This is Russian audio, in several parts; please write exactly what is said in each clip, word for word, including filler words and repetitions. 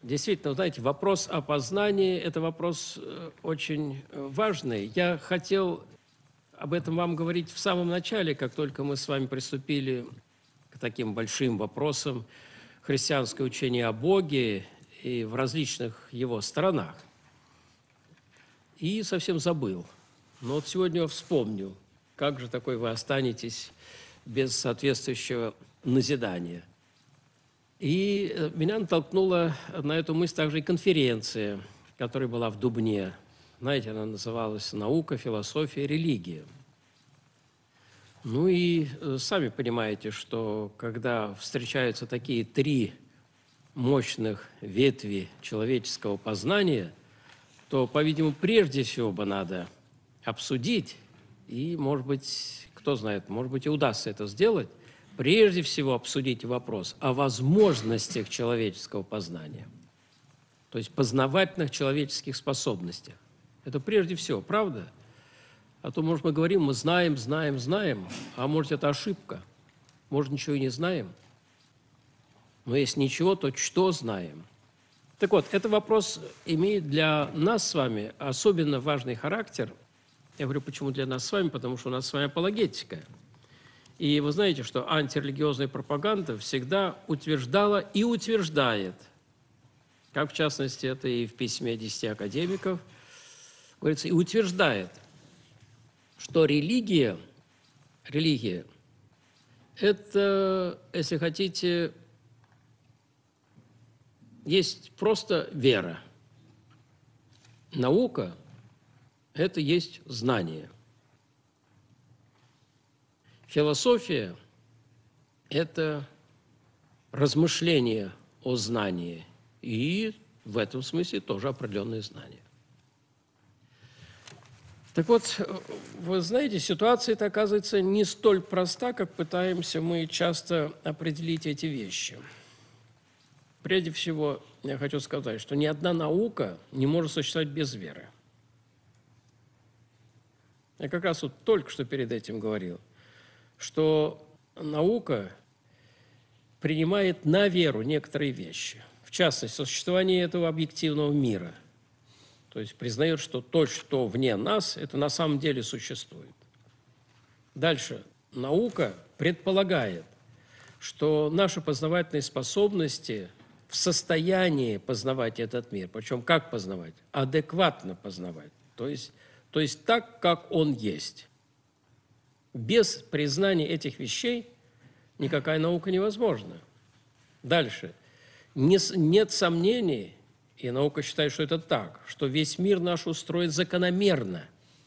Действительно, знаете, вопрос о познании – это вопрос э, очень э, важный. Я хотел об этом вам говорить в самом начале, как только мы с вами приступили к таким большим вопросам христианское учение о Боге и в различных его сторонах. И совсем забыл. Но вот сегодня я вспомню, как же такой вы останетесь без соответствующего назидания. И меня натолкнула на эту мысль также и конференция, которая была в Дубне. Знаете, она называлась «Наука, философия, религия». Ну и сами понимаете, что когда встречаются такие три мощных ветви человеческого познания, то, по-видимому, прежде всего бы надо обсудить, и, может быть, кто знает, может быть, и удастся это сделать, прежде всего обсудить вопрос о возможностях человеческого познания, то есть познавательных человеческих способностях. Это прежде всего, правда? А то, может, мы говорим, мы знаем, знаем, знаем, а может, это ошибка, может, ничего и не знаем. Но если ничего, то что знаем? Так вот, этот вопрос имеет для нас с вами особенно важный характер. Я говорю, почему для нас с вами? Потому что у нас с вами апологетика. И вы знаете, что антирелигиозная пропаганда всегда утверждала и утверждает, как в частности это и в письме десяти академиков, говорится, и утверждает, что религия, религия – это, если хотите, есть просто вера. Наука – это есть знание. Философия – это размышление о знании, и в этом смысле тоже определенные знания. Так вот, вы знаете, ситуация-то оказывается не столь проста, как пытаемся мы часто определить эти вещи. Прежде всего, я хочу сказать, что ни одна наука не может существовать без веры. Я как раз вот только что перед этим говорил, что наука принимает на веру некоторые вещи, в частности, существование этого объективного мира, то есть признает, что то, что вне нас, это на самом деле существует. Дальше. Наука предполагает, что наши познавательные способности в состоянии познавать этот мир, причем как познавать? Адекватно познавать, то есть, то есть так, как он есть. Без признания этих вещей никакая наука невозможна. Дальше. Нет сомнений, и наука считает, что это так, что весь мир наш устроен закономерно.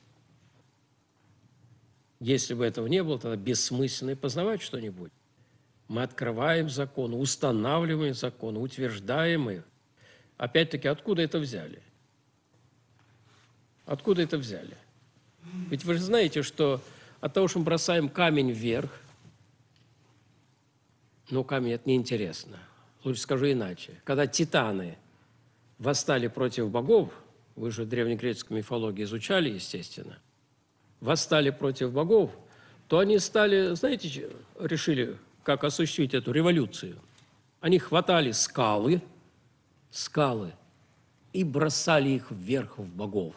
Если бы этого не было, тогда бессмысленно и познавать что-нибудь. Мы открываем законы, устанавливаем законы, утверждаем их. Опять-таки, откуда это взяли? Откуда это взяли? Ведь вы же знаете, что от того, что мы бросаем камень вверх, ну, камень – это неинтересно. Лучше скажу иначе. Когда титаны восстали против богов, вы же древнегреческую мифологию изучали, естественно, восстали против богов, то они стали, знаете, решили, как осуществить эту революцию. Они хватали скалы, скалы и бросали их вверх в богов.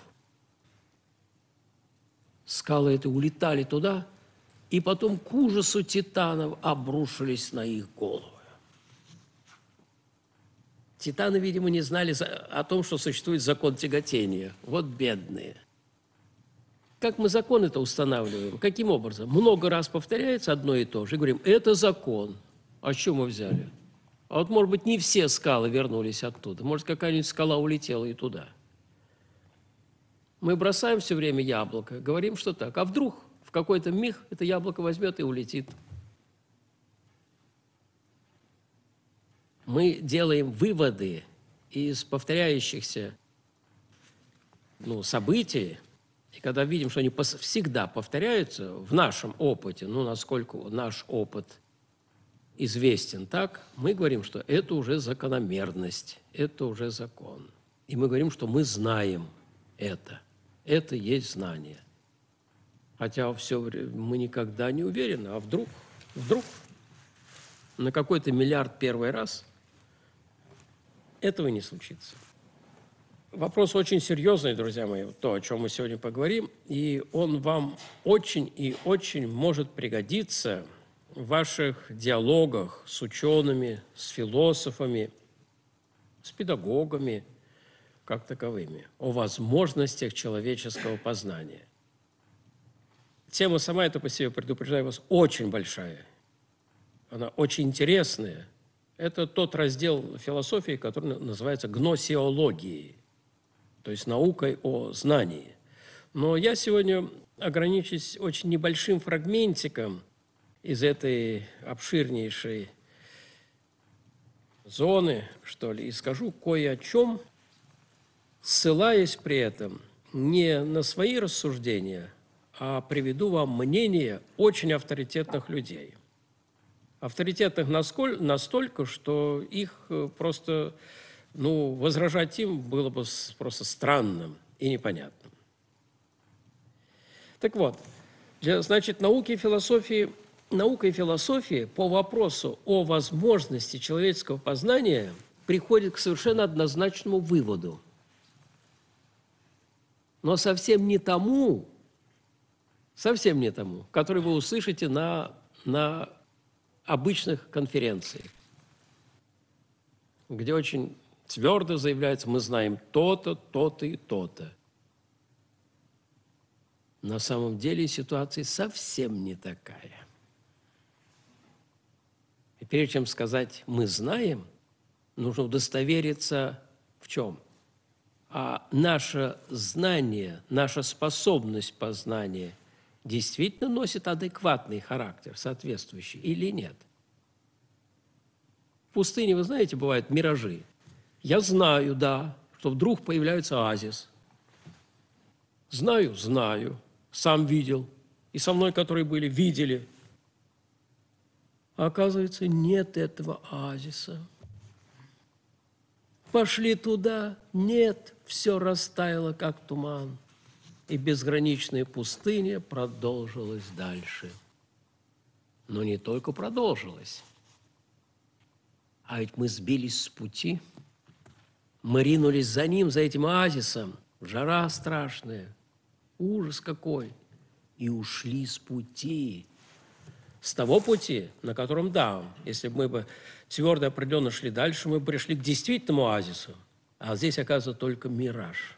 Скалы эти улетали туда, и потом к ужасу титанов обрушились на их головы. Титаны, видимо, не знали о том, что существует закон тяготения. Вот бедные. Как мы законы-то устанавливаем? Каким образом? Много раз повторяется одно и то же. И говорим, это закон. А что мы взяли? А вот, может быть, не все скалы вернулись оттуда. Может, какая-нибудь скала улетела и туда. Мы бросаем все время яблоко, говорим, что так. А вдруг в какой-то миг это яблоко возьмет и улетит. Мы делаем выводы из повторяющихся ну, событий, и когда видим, что они всегда повторяются в нашем опыте, ну, насколько наш опыт известен так, мы говорим, что это уже закономерность, это уже закон. И мы говорим, что мы знаем это. Это есть знание. Хотя все время мы никогда не уверены, а вдруг, вдруг на какой-то миллиард первый раз этого не случится. Вопрос очень серьезный, друзья мои, то, о чем мы сегодня поговорим, и он вам очень и очень может пригодиться в ваших диалогах с учеными, с философами, с педагогами, как таковыми, о возможностях человеческого познания. Тема сама это по себе, предупреждаю вас, очень большая. Она очень интересная. Это тот раздел философии, который называется гносеологией, то есть наукой о знании. Но я сегодня ограничусь очень небольшим фрагментиком из этой обширнейшей зоны, что ли, и скажу кое о чем, ссылаясь при этом не на свои рассуждения, а приведу вам мнение очень авторитетных людей. Авторитетных настолько, что их просто, ну, возражать им было бы просто странным и непонятным. Так вот, для, значит, науки и философии, наука и философия по вопросу о возможности человеческого познания приходит к совершенно однозначному выводу. Но совсем не тому, совсем не тому, который вы услышите на, на обычных конференциях, где очень твердо заявляется, мы знаем то-то, то-то и то-то. На самом деле ситуация совсем не такая. И прежде чем сказать «мы знаем», нужно удостовериться в чем? А наше знание, наша способность познания действительно носит адекватный характер, соответствующий или нет? В пустыне, вы знаете, бывают миражи. Я знаю, да, что вдруг появляется оазис. Знаю, знаю, сам видел, и со мной, которые были, видели. А оказывается, нет этого оазиса. Пошли туда, нет, все растаяло, как туман. И безграничная пустыня продолжилась дальше. Но не только продолжилась, а ведь мы сбились с пути. Мы ринулись за ним, за этим оазисом. Жара страшная, ужас какой. И ушли с пути. С того пути, на котором, да, если бы мы бы твердо и определенно шли дальше, мы бы пришли к действительному оазису. А здесь, оказывается, только мираж.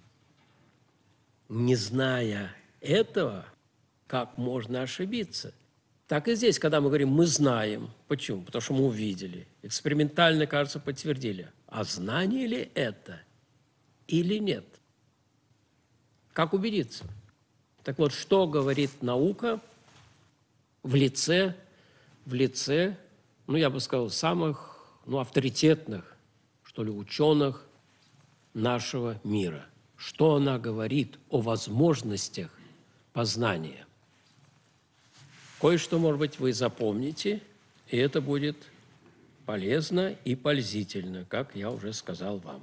Не зная этого, как можно ошибиться? Так и здесь, когда мы говорим «мы знаем». Почему? Потому что мы увидели. Экспериментально, кажется, подтвердили. А знание ли это или нет? Как убедиться? Так вот, что говорит наука в лице, в лице, ну, я бы сказал, самых, ну, авторитетных, что ли, ученых нашего мира? Что она говорит о возможностях познания? Кое-что, может быть, вы запомните, и это будет полезно и пользительно, как я уже сказал вам.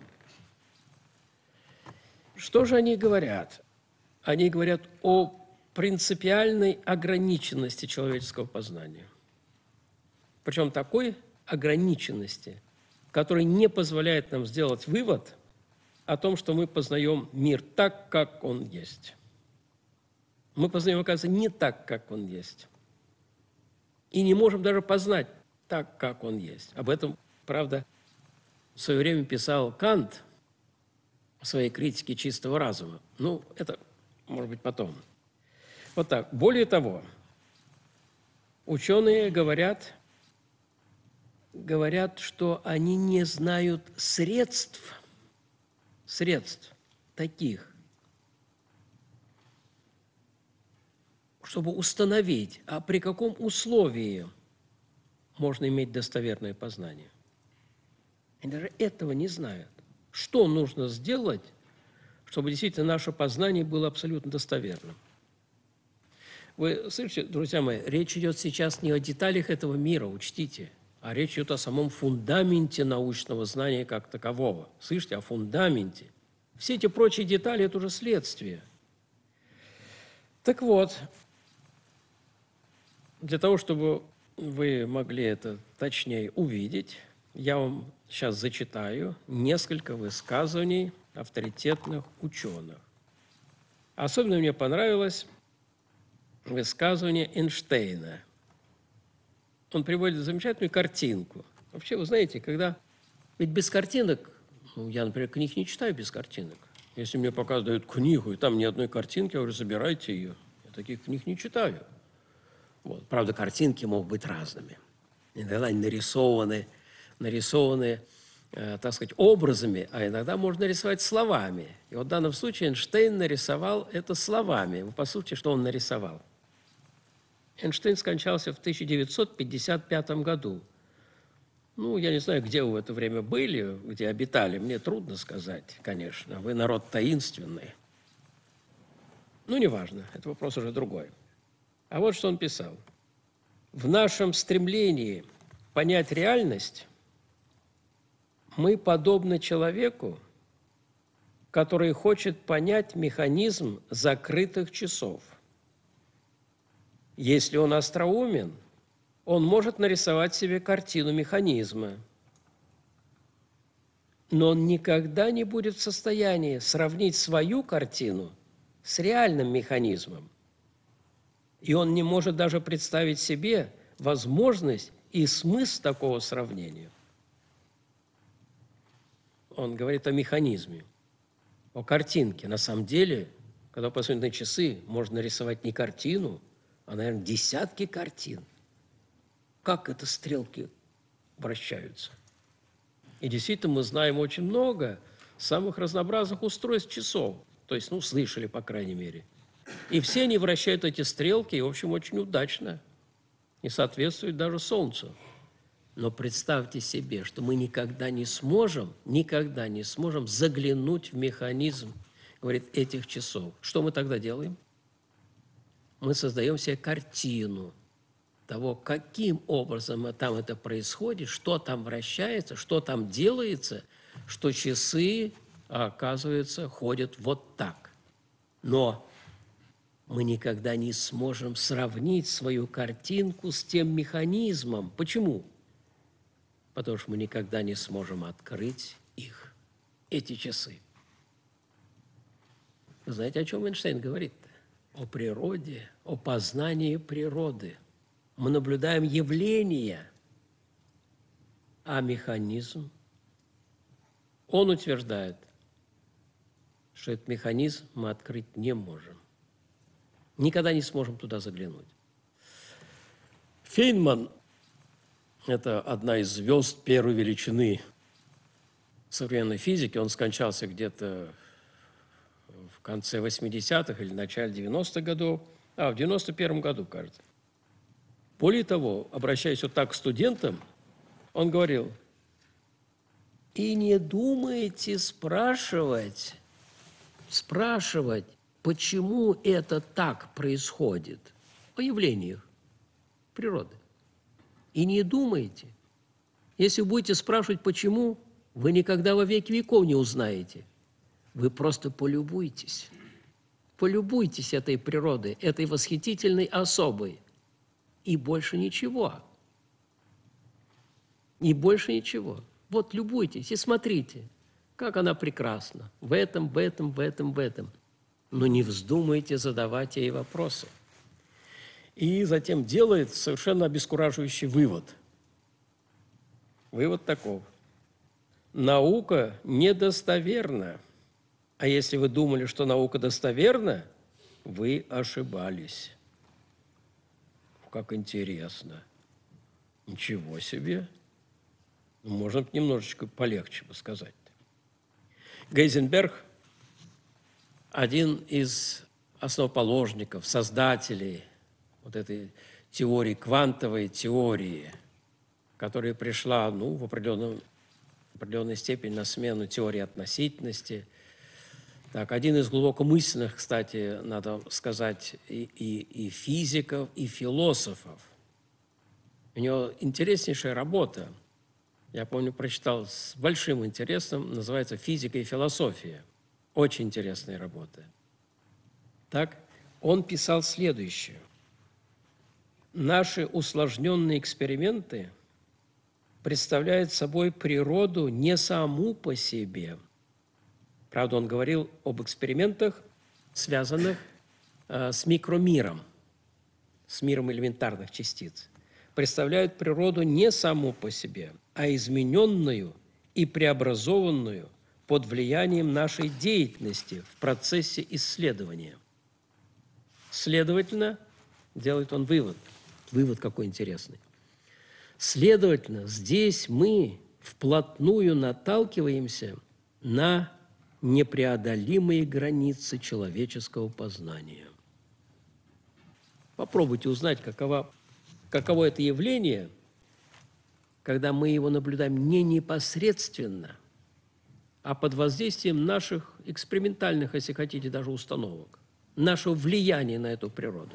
Что же они говорят? Они говорят о принципиальной ограниченности человеческого познания. Причем такой ограниченности, которая не позволяет нам сделать вывод о том, что мы познаем мир так, как он есть. Мы познаем, оказывается, не так, как он есть. И не можем даже познать так, как он есть. Об этом, правда, в свое время писал Кант в своей критике чистого разума. Ну, это, может быть, потом. Вот так. Более того, ученые говорят, говорят, что они не знают средств, средств таких, чтобы установить, а при каком условии можно иметь достоверное познание. Они даже этого не знают. Что нужно сделать, чтобы действительно наше познание было абсолютно достоверным? Вы слышите, друзья мои, речь идет сейчас не о деталях этого мира, учтите, а речь идет о самом фундаменте научного знания как такового. Слышите, о фундаменте. Все эти прочие детали – это уже следствие. Так вот, для того, чтобы вы могли это точнее увидеть, я вам сейчас зачитаю несколько высказываний авторитетных ученых. Особенно мне понравилось высказывание Эйнштейна. Он приводит замечательную картинку. Вообще, вы знаете, когда... Ведь без картинок, ну, я, например, книг не читаю без картинок. Если мне показывают книгу, и там ни одной картинки, я говорю, забирайте ее. Я таких книг не читаю. Вот. Правда, картинки могут быть разными. Иногда они нарисованы, нарисованы, э, так сказать, образами, а иногда можно нарисовать словами. И вот в данном случае Эйнштейн нарисовал это словами. Вы послушайте, что он нарисовал. Эйнштейн скончался в тысяча девятьсот пятьдесят пятом году. Ну, я не знаю, где вы в это время были, где обитали. Мне трудно сказать, конечно. Вы народ таинственный. Ну, неважно, это вопрос уже другой. А вот что он писал. В нашем стремлении понять реальность мы подобны человеку, который хочет понять механизм закрытых часов. Если он остроумен, он может нарисовать себе картину механизма, но он никогда не будет в состоянии сравнить свою картину с реальным механизмом. И он не может даже представить себе возможность и смысл такого сравнения. Он говорит о механизме, о картинке. На самом деле, когда посмотрим на часы, можно нарисовать не картину, а, наверное, десятки картин. Как это стрелки вращаются. И действительно, мы знаем очень много самых разнообразных устройств часов. То есть, ну, слышали, по крайней мере. И все они вращают эти стрелки, и, в общем, очень удачно. И соответствуют даже Солнцу. Но представьте себе, что мы никогда не сможем, никогда не сможем заглянуть в механизм, говорит, этих часов. Что мы тогда делаем? Мы создаем себе картину того, каким образом там это происходит, что там вращается, что там делается, что часы, оказывается, ходят вот так. Но мы никогда не сможем сравнить свою картинку с тем механизмом. Почему? Потому что мы никогда не сможем открыть их, эти часы. Вы знаете, о чем Эйнштейн говорит? О природе, о познании природы. Мы наблюдаем явления, а механизм, он утверждает, что этот механизм мы открыть не можем. Никогда не сможем туда заглянуть. Фейнман – это одна из звезд первой величины современной физики. Он скончался где-то в конце восьмидесятых или начале девяностых годов, а в девяносто первом году, кажется. Более того, обращаясь вот так к студентам, он говорил, и не думайте спрашивать, спрашивать, почему это так происходит, о явлениях природы. И не думайте. Если вы будете спрашивать, почему, вы никогда во веки веков не узнаете. Вы просто полюбуйтесь. Полюбуйтесь этой природой, этой восхитительной особой. И больше ничего. И больше ничего. Вот любуйтесь и смотрите, как она прекрасна. В этом, в этом, в этом, в этом. Но не вздумайте задавать ей вопросы. И затем делает совершенно обескураживающий вывод. Вывод таков. Наука недостоверна. А если вы думали, что наука достоверна, вы ошибались. Как интересно. Ничего себе. Ну, можно немножечко полегче бы сказать. Гейзенберг, один из основоположников, создателей вот этой теории, квантовой теории, которая пришла, ну, в определенном, в определенной степени на смену теории относительности. Так, один из глубокомысленных, кстати, надо сказать, и, и, и физиков, и философов. У него интереснейшая работа. Я помню, прочитал с большим интересом, называется «Физика и философия». Очень интересная работа. Так, он писал следующее. Наши усложненные эксперименты представляет собой природу не саму по себе. Правда, он говорил об экспериментах, связанных э, с микромиром, с миром элементарных частиц. Представляют природу не саму по себе, а измененную и преобразованную под влиянием нашей деятельности в процессе исследования. Следовательно, делает он вывод. Вывод какой интересный. Следовательно, здесь мы вплотную наталкиваемся на непреодолимые границы человеческого познания. Попробуйте узнать, каково, каково это явление, когда мы его наблюдаем не непосредственно, а под воздействием наших экспериментальных, если хотите, даже установок, нашего влияния на эту природу.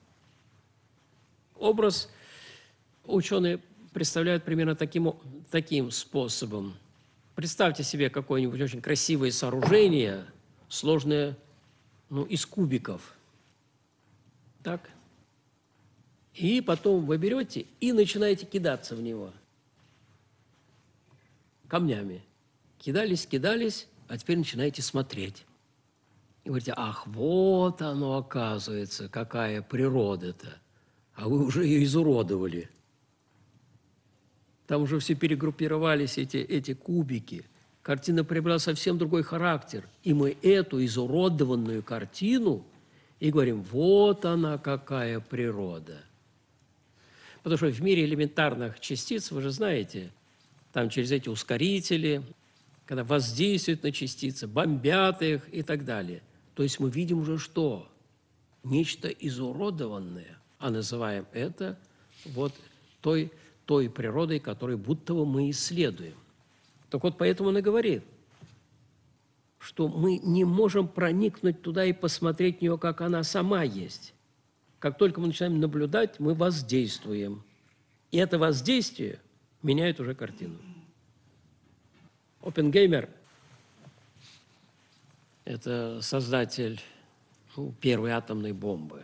Образ ученые представляют примерно таким, таким способом. Представьте себе какое-нибудь очень красивое сооружение, сложное, ну, из кубиков. Так? И потом вы берете и начинаете кидаться в него камнями. Кидались, кидались, а теперь начинаете смотреть. И говорите: ах, вот оно, оказывается, какая природа-то. А вы уже ее изуродовали. Там уже все перегруппировались, эти, эти кубики. Картина приобрела совсем другой характер. И мы эту изуродованную картину и говорим: вот она какая природа. Потому что в мире элементарных частиц, вы же знаете, там через эти ускорители, когда воздействуют на частицы, бомбят их и так далее. То есть мы видим уже что? Нечто изуродованное, а называем это вот той, той природой, которую будто бы мы исследуем. Так вот, поэтому он и говорит, что мы не можем проникнуть туда и посмотреть на нее, как она сама есть. Как только мы начинаем наблюдать, мы воздействуем. И это воздействие меняет уже картину. Оппенгеймер – это создатель ну, первой атомной бомбы.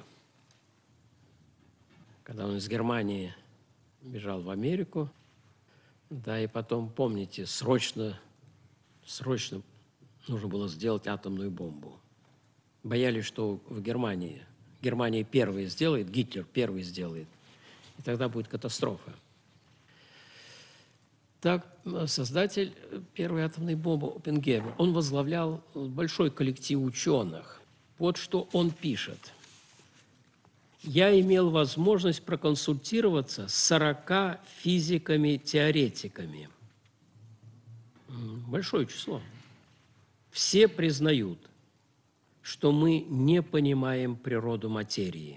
Когда он из Германии бежал в Америку, да, и потом, помните, срочно, срочно нужно было сделать атомную бомбу. Боялись, что в Германии, Германия первая сделает, Гитлер первый сделает, и тогда будет катастрофа. Так, создатель первой атомной бомбы Оппенгеймер, он возглавлял большой коллектив ученых. Вот что он пишет. «Я имел возможность проконсультироваться с сорока физиками-теоретиками». Большое число. Все признают, что мы не понимаем природу материи,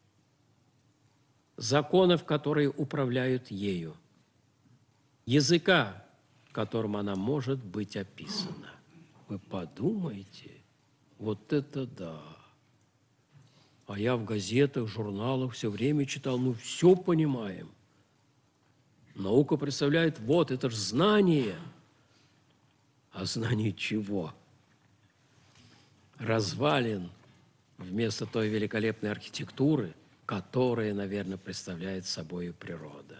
законов, которые управляют ею, языка, которым она может быть описана. Вы подумайте, вот это да! А я в газетах, журналах все время читал, мы все понимаем. Наука представляет, вот, это же знание. А знание чего? Развалин вместо той великолепной архитектуры, которая, наверное, представляет собой природа.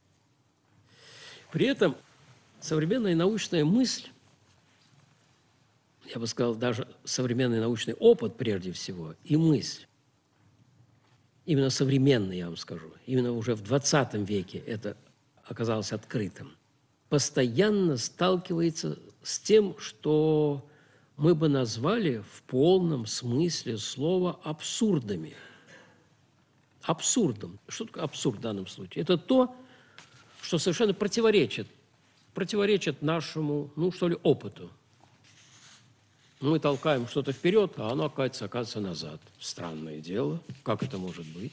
При этом современная научная мысль, я бы сказал, даже современный научный опыт прежде всего, и мысль, именно современный, я вам скажу, именно уже в двадцатом веке это оказалось открытым, постоянно сталкивается с тем, что мы бы назвали в полном смысле слова абсурдами. Абсурдом. Что такое абсурд в данном случае? Это то, что совершенно противоречит, противоречит нашему, ну, что ли, опыту. Мы толкаем что-то вперед, а оно, оказывается, оказывается назад. Странное дело. Как это может быть?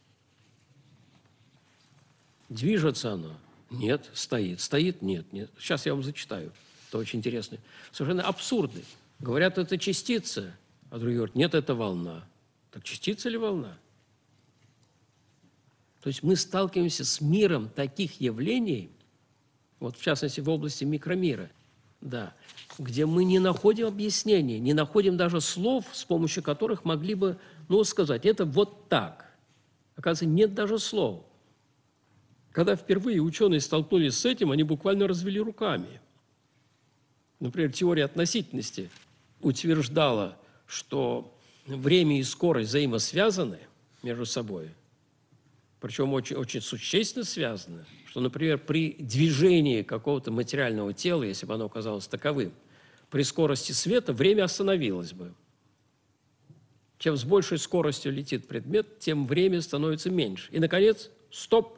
Движется оно? Нет. Стоит? Стоит? Нет. Нет. Сейчас я вам зачитаю. Это очень интересно. Совершенно абсурдный. Говорят, это частица, а другие говорят, нет, это волна. Так частица или волна? То есть мы сталкиваемся с миром таких явлений, вот в частности в области микромира, да, где мы не находим объяснений, не находим даже слов, с помощью которых могли бы, ну, сказать, это вот так. Оказывается, нет даже слов. Когда впервые ученые столкнулись с этим, они буквально развели руками. Например, теория относительности утверждала, что время и скорость взаимосвязаны между собой, причем очень, очень существенно связаны, что, например, при движении какого-то материального тела, если бы оно оказалось таковым, при скорости света время остановилось бы. Чем с большей скоростью летит предмет, тем время становится меньше. И, наконец, стоп.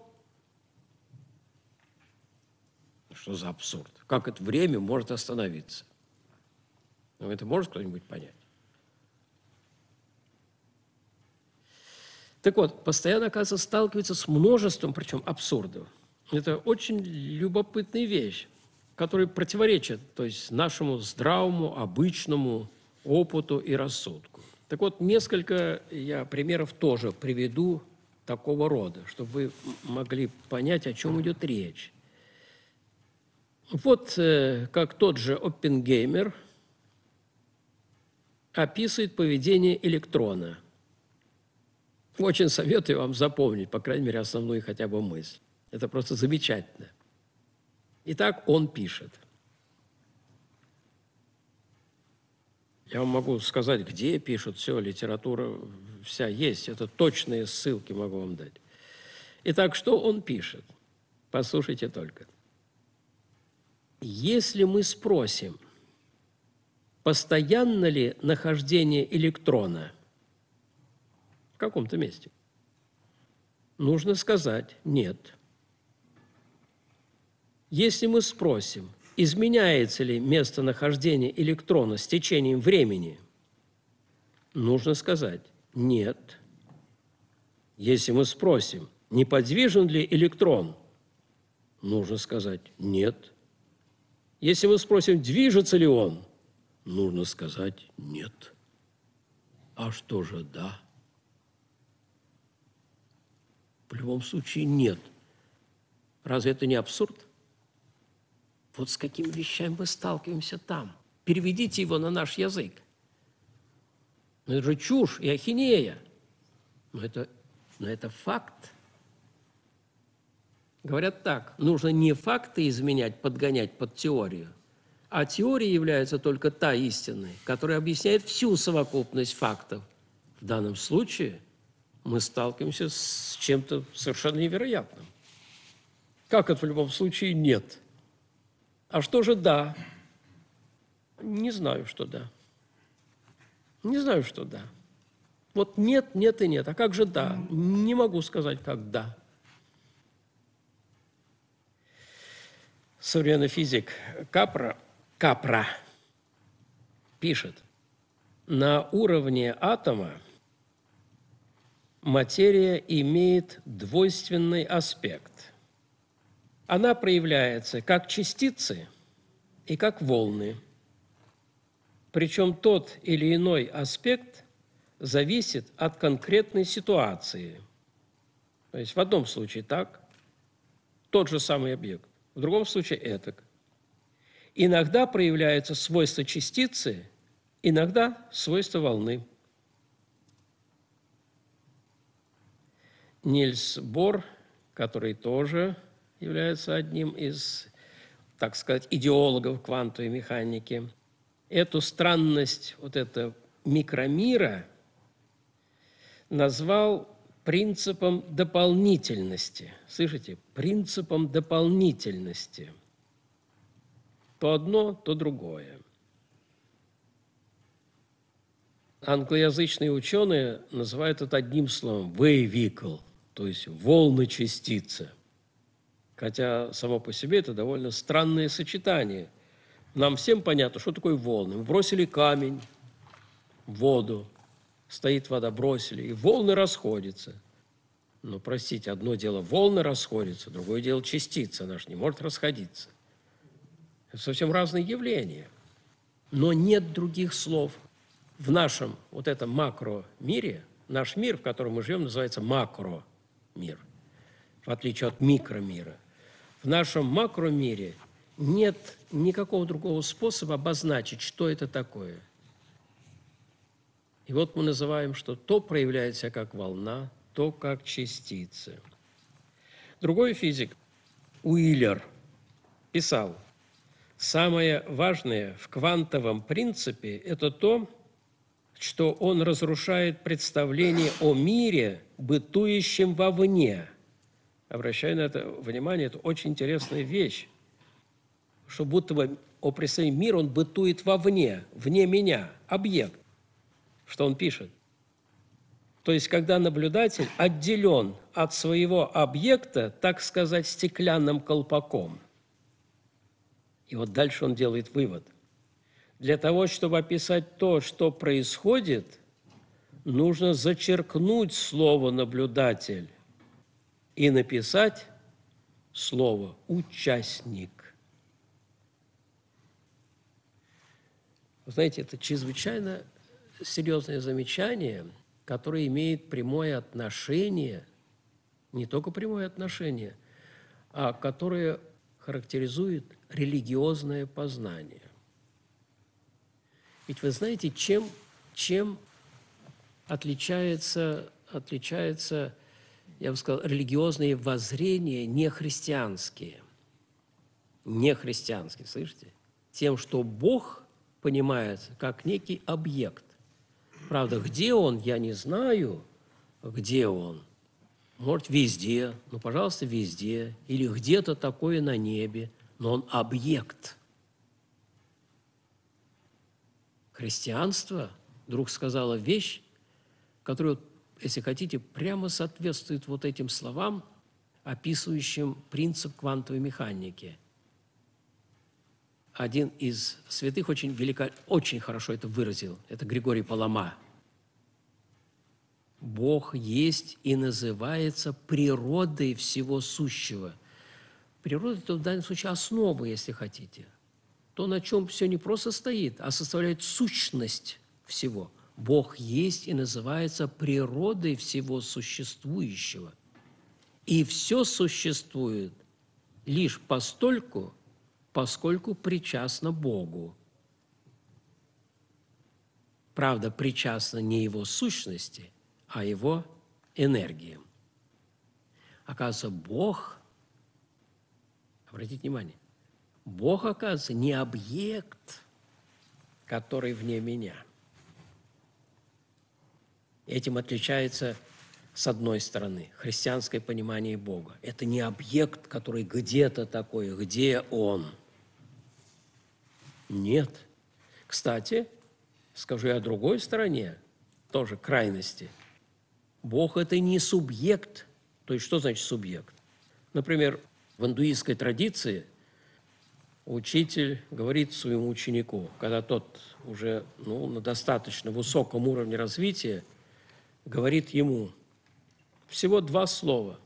Что за абсурд? Как это время может остановиться? Ну, это может кто-нибудь понять? Так вот, постоянно, оказывается, сталкивается с множеством, причем абсурдов. Это очень любопытная вещь, которая противоречит, то есть, нашему здравому, обычному опыту и рассудку. Так вот, несколько я примеров тоже приведу такого рода, чтобы вы могли понять, о чем идет речь. Вот э, как тот же Оппенгеймер описывает поведение электрона. Очень советую вам запомнить, по крайней мере, основную хотя бы мысль. Это просто замечательно. Итак, он пишет. Я вам могу сказать, где пишут, все, литература вся есть. Это точные ссылки могу вам дать. Итак, что он пишет? Послушайте только. Если мы спросим, постоянно ли нахождение электрона в каком-то месте, нужно сказать «нет». Если мы спросим, изменяется ли местонахождение электрона с течением времени, нужно сказать «нет». Если мы спросим, неподвижен ли электрон, нужно сказать «нет». Если мы спросим, движется ли он, нужно сказать «нет». А что же «да»? В любом случае «нет». Разве это не абсурд? Вот с какими вещами мы сталкиваемся там. Переведите его на наш язык. Ну, это же чушь и ахинея. Но это, но это факт. Говорят так, нужно не факты изменять, подгонять под теорию, а теория является только та истиной, которая объясняет всю совокупность фактов. В данном случае мы сталкиваемся с чем-то совершенно невероятным. Как это в любом случае нет? А что же да? Не знаю, что да. Не знаю, что да. Вот нет, нет и нет. А как же да? Не могу сказать, как да. Современный физик Капра, Капра пишет, на уровне атома материя имеет двойственный аспект. Она проявляется как частицы и как волны. Причем тот или иной аспект зависит от конкретной ситуации. То есть в одном случае так, тот же самый объект, в другом случае этак. Иногда проявляются свойства частицы, иногда свойства волны. Нильс Бор, который тоже является одним из, так сказать, идеологов квантовой механики, эту странность, вот это микромира назвал принципом дополнительности. Слышите? Принципом дополнительности. То одно, то другое. Англоязычные ученые называют это одним словом wave vehicle, то есть волны частицы. Хотя само по себе это довольно странное сочетание. Нам всем понятно, что такое волны. Мы бросили камень в воду, стоит вода, бросили, и волны расходятся. Но, простите, одно дело волны расходятся, другое дело частица, она же не может расходиться. Это совсем разные явления. Но нет других слов. В нашем вот этом макромире, наш мир, в котором мы живем, называется макромир, в отличие от микромира. В нашем макромире нет никакого другого способа обозначить, что это такое. И вот мы называем, что то проявляет себя как волна, то как частицы. Другой физик, Уиллер, писал: самое важное в квантовом принципе – это то, что он разрушает представление о мире, бытующем вовне. Обращаю на это внимание, это очень интересная вещь, что будто бы о представлении мира он бытует вовне, вне меня, объект, что он пишет. То есть, когда наблюдатель отделен от своего объекта, так сказать, стеклянным колпаком. И вот дальше он делает вывод. Для того, чтобы описать то, что происходит, нужно зачеркнуть слово «наблюдатель» и написать слово «участник». Вы знаете, это чрезвычайно серьезное замечание, которое имеет прямое отношение, не только прямое отношение, а которое характеризует религиозное познание. Ведь вы знаете, чем, чем отличается, отличается, я бы сказал, религиозные воззрения нехристианские? Нехристианские, слышите? Тем, что Бог понимается как некий объект. Правда, где он, я не знаю, где он. Может, везде, ну, пожалуйста, везде. Или где-то такое на небе, но он объект. Христианство вдруг сказало вещь, которая, если хотите, прямо соответствует вот этим словам, описывающим принцип квантовой механики. Один из святых очень, велико, очень хорошо это выразил. Это Григорий Палама. Бог есть и называется природой всего сущего. Природа – это в данном случае основа, если хотите. То, на чем все не просто стоит, а составляет сущность всего. Бог есть и называется природой всего существующего. И все существует лишь постольку, поскольку причастно Богу. Правда, причастно не Его сущности, а Его энергиям. Оказывается, Бог, обратите внимание, Бог, оказывается, не объект, который вне меня. Этим отличается, с одной стороны, христианское понимание Бога. Это не объект, который где-то такой, где Он. Нет. Кстати, скажу я о другой стороне, тоже крайности. Бог – это не субъект. То есть, что значит субъект? Например, в индуистской традиции учитель говорит своему ученику, когда тот уже ну, на достаточно высоком уровне развития, говорит ему всего два слова.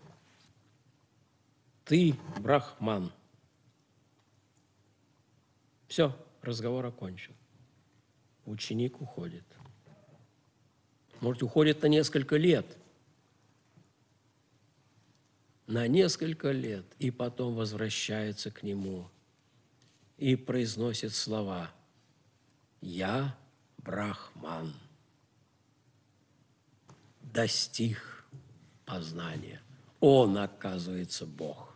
Ты брахман. Все, разговор окончен. Ученик уходит. Может, уходит на несколько лет. На несколько лет. И потом возвращается к нему и произносит слова «Я брахман, достиг познания». Он, оказывается, Бог.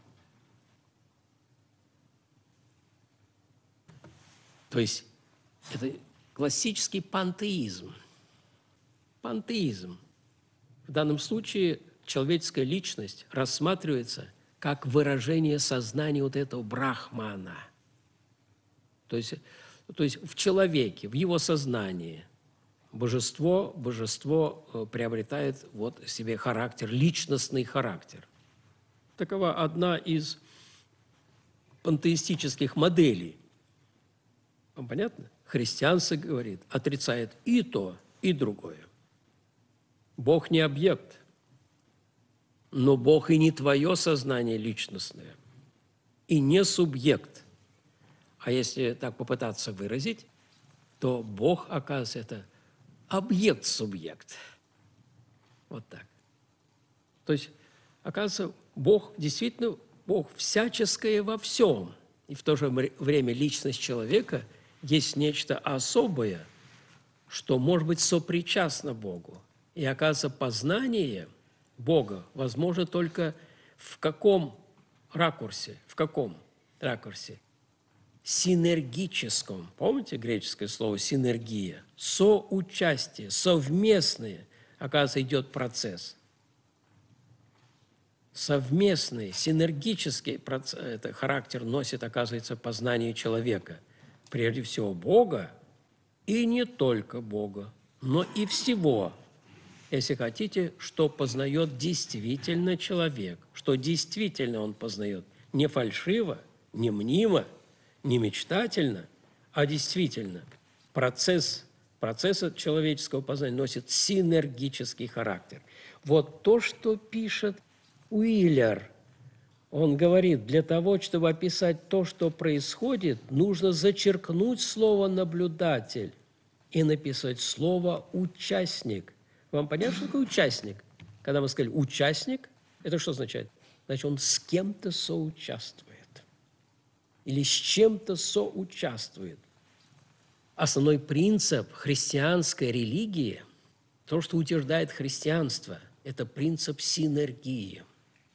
То есть это классический пантеизм. Пантеизм. В данном случае человеческая личность рассматривается как выражение сознания вот этого брахмана. То есть, то есть в человеке, в его сознании божество, божество приобретает вот себе характер, личностный характер. Такова одна из пантеистических моделей. Вам понятно? Христианство говорит, отрицает и то, и другое. Бог не объект, но Бог и не твое сознание личностное, и не субъект. А если так попытаться выразить, то Бог, оказывается, это объект-субъект. Вот так. То есть, оказывается, Бог действительно, Бог всяческое во всем. И в то же время личность человека есть нечто особое, что может быть сопричастно Богу. И, оказывается, познание Бога возможно только В каком ракурсе? В каком ракурсе? Синергическом. Помните греческое слово «синергия»? Соучастие, совместное, оказывается, идет процесс. Совместный, синергический процесс, это характер носит, оказывается, познание человека. Прежде всего Бога, и не только Бога, но и всего, если хотите, что познает действительно человек, что действительно он познает, не фальшиво, не мнимо, не мечтательно, а действительно. Процесс, процесс человеческого познания носит синергический характер. Вот то, что пишет Уиллер. Он говорит, для того, чтобы описать то, что происходит, нужно зачеркнуть слово «наблюдатель» и написать слово «участник». Вам понятно, что такое участник? Когда мы сказали «участник», это что означает? Значит, он с кем-то соучаствует или с чем-то соучаствует. Основной принцип христианской религии, то, что утверждает христианство, это принцип синергии.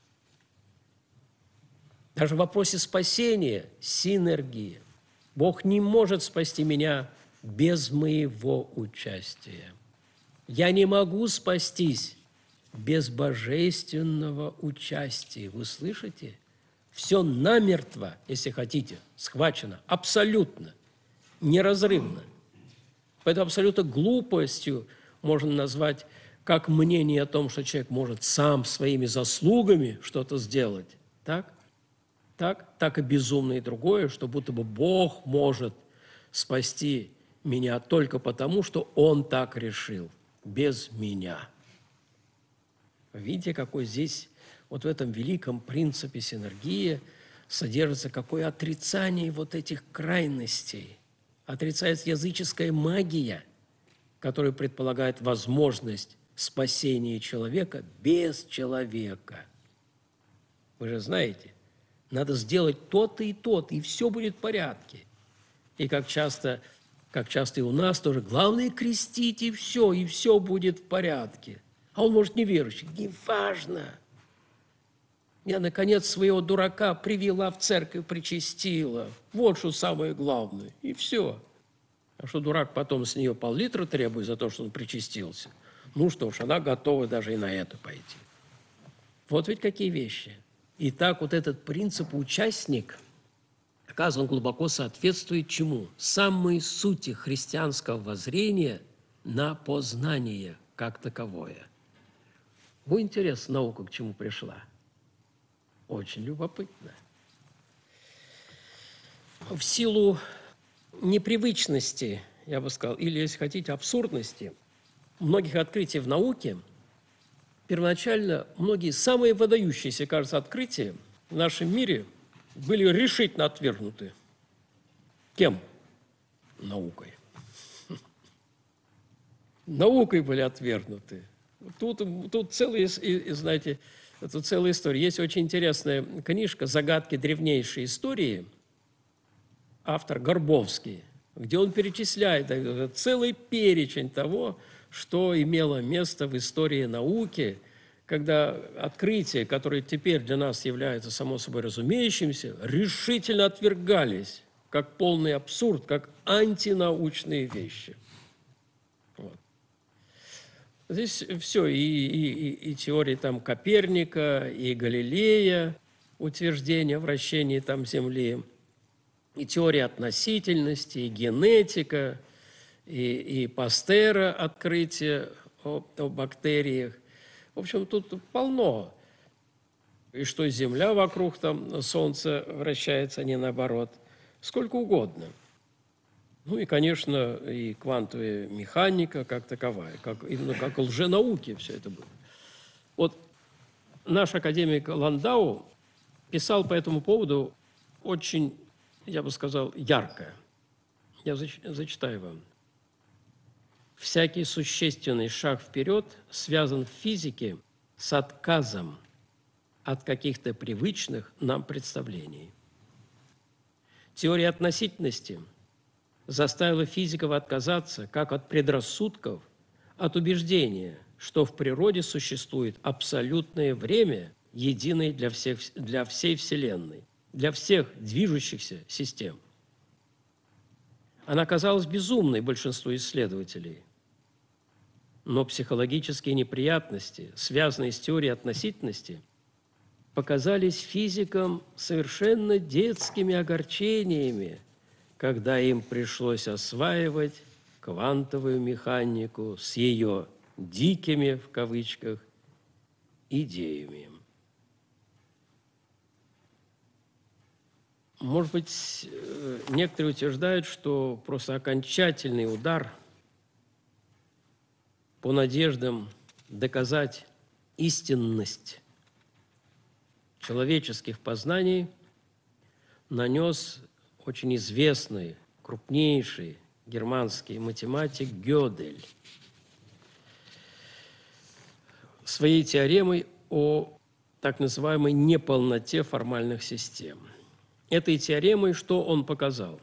Даже в вопросе спасения – синергия. Бог не может спасти меня без моего участия. Я не могу спастись без божественного участия. Вы слышите? Все намертво, если хотите, схвачено, абсолютно, неразрывно. Поэтому абсолютно глупостью можно назвать как мнение о том, что человек может сам своими заслугами что-то сделать. Так? Так? Так и безумно и другое, что будто бы Бог может спасти меня только потому, что Он так решил, без меня. Видите, какой здесь, вот в этом великом принципе синергии содержится какое отрицание вот этих крайностей. Отрицается языческая магия, которая предполагает возможность спасения человека без человека. Вы же знаете, надо сделать то-то и то-то, и все будет в порядке. И как часто, как часто и у нас тоже, главное крестить, и все, и все будет в порядке. А он, может, неверующий. Неважно. Я, наконец, своего дурака привела в церковь, причастила. Вот что самое главное. И все. А что дурак потом с нее пол-литра требует за то, что он причастился? Ну что ж, она готова даже и на это пойти. Вот ведь какие вещи. Итак, вот этот принцип «участник», оказывается, он глубоко соответствует чему? Самой сути христианского воззрения на познание как таковое. Вот интересно, наука к чему пришла. Очень любопытно. В силу непривычности, я бы сказал, или, если хотите, абсурдности многих открытий в науке, первоначально многие самые выдающиеся, кажется, открытия в нашем мире были решительно отвергнуты. Кем? Наукой. Наукой были отвергнуты. Тут, тут целые, знаете, тут целая история. Есть очень интересная книжка «Загадки древнейшей истории», автор Горбовский, где он перечисляет целый перечень того, что имело место в истории науки, когда открытия, которые теперь для нас являются само собой разумеющимся, решительно отвергались как полный абсурд, как антинаучные вещи. Вот. Здесь все, и, и, и теории там Коперника, и Галилея, утверждение вращения там Земли, и теория относительности, и генетика, и, и Пастера открытие о, о бактериях. В общем, тут полно. И что Земля вокруг там Солнца вращается, а не наоборот. Сколько угодно. Ну и, конечно, и квантовая механика как таковая, как, именно как лженауки все это было. Вот наш академик Ландау писал по этому поводу очень, я бы сказал, ярко. Я зачитаю вам. Всякий существенный шаг вперед связан в физике с отказом от каких-то привычных нам представлений. Теория относительности заставила физиков отказаться как от предрассудков, от убеждения, что в природе существует абсолютное время, единой для, всех, для всей Вселенной, для всех движущихся систем. Она казалась безумной большинству исследователей, но психологические неприятности, связанные с теорией относительности, показались физикам совершенно детскими огорчениями, когда им пришлось осваивать квантовую механику с ее «дикими» в кавычках идеями. Может быть, некоторые утверждают, что просто окончательный удар по надеждам доказать истинность человеческих познаний нанес очень известный, крупнейший германский математик Гёдель своей теоремой о так называемой неполноте формальных систем. Этой теоремой что он показал?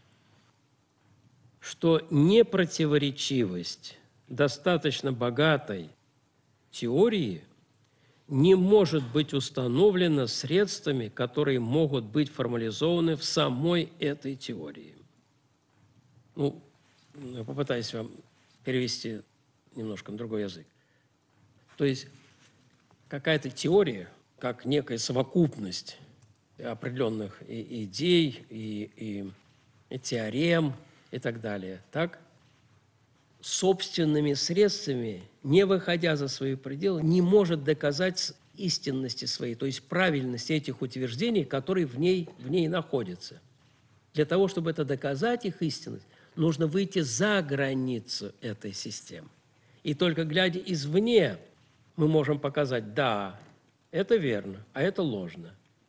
Что непротиворечивость достаточно богатой теории не может быть установлена средствами, которые могут быть формализованы в самой этой теории. Ну, я попытаюсь вам перевести немножко на другой язык. То есть какая-то теория, как некая совокупность определенных и, идей, и, и, и теорем и так далее, так? Собственными средствами, не выходя за свои пределы, не может доказать истинности своей, то есть правильности этих утверждений, которые в ней, в ней находятся. Для того, чтобы это доказать, их истинность, нужно выйти за границу этой системы. И только глядя извне, мы можем показать, да, это верно, а это ложно.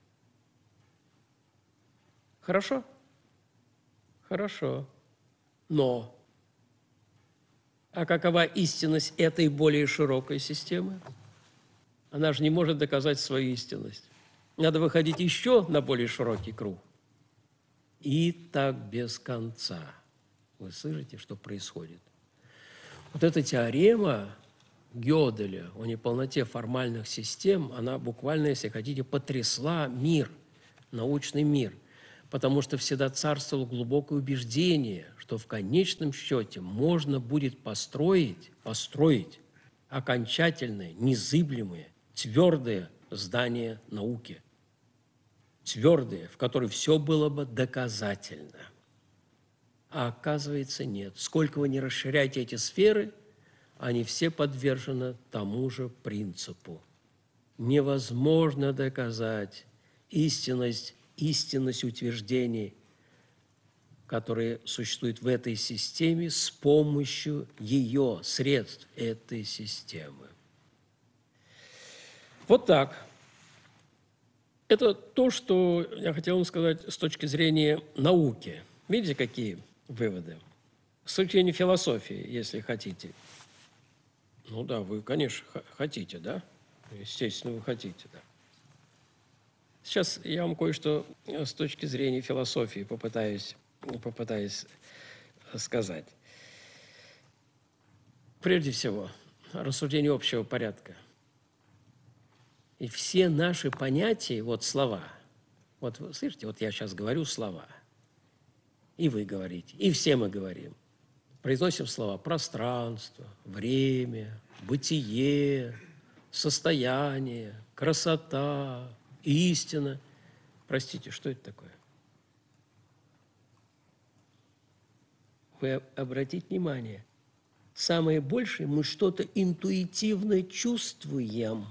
Хорошо? Хорошо. Но, а какова истинность этой более широкой системы? Она же не может доказать свою истинность. Надо выходить еще на более широкий круг. И так без конца. Вы слышите, что происходит? Вот эта теорема Гёделя о неполноте формальных систем, она буквально, если хотите, потрясла мир, научный мир. Потому что всегда царствовало глубокое убеждение, что в конечном счете можно будет построить, построить окончательное, незыблемое, твердое здание науки. Твердое, в которое все было бы доказательно. А оказывается, нет. Сколько вы не расширяете эти сферы, они все подвержены тому же принципу. Невозможно доказать истинность истинность утверждений, которые существуют в этой системе с помощью ее средств этой системы. Вот так. Это то, что я хотел вам сказать с точки зрения науки. Видите, какие выводы? С точки зрения философии, если хотите. Ну да, вы, конечно, хотите, да? Естественно, вы хотите, да. Сейчас я вам кое-что с точки зрения философии попытаюсь, попытаюсь сказать. Прежде всего, рассуждение общего порядка. И все наши понятия, вот слова, вот вы слышите, вот я сейчас говорю слова, и вы говорите, и все мы говорим. Произносим слова пространство, время, бытие, состояние, красота, истина. Простите, что это такое? Вы обратите внимание, самое большее мы что-то интуитивно чувствуем,